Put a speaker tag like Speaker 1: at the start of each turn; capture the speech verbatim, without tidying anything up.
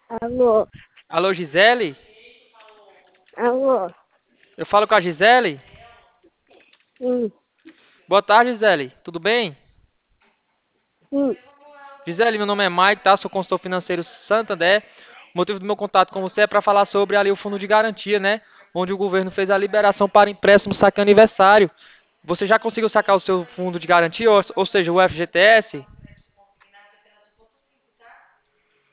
Speaker 1: Alô,
Speaker 2: Alô, Gisele?
Speaker 1: alô,
Speaker 2: Eu falo com a Gisele?
Speaker 1: sim,
Speaker 2: Boa tarde, Gisele. Tudo bem?
Speaker 1: sim,
Speaker 2: Gisele, meu nome é Mike, tá? Sou consultor financeiro Santander. O motivo do meu contato com você é para falar sobre ali o fundo de garantia, né? Onde o governo fez a liberação para empréstimo saque aniversário. Você já conseguiu sacar o seu fundo de garantia, ou, ou seja, o F G T S?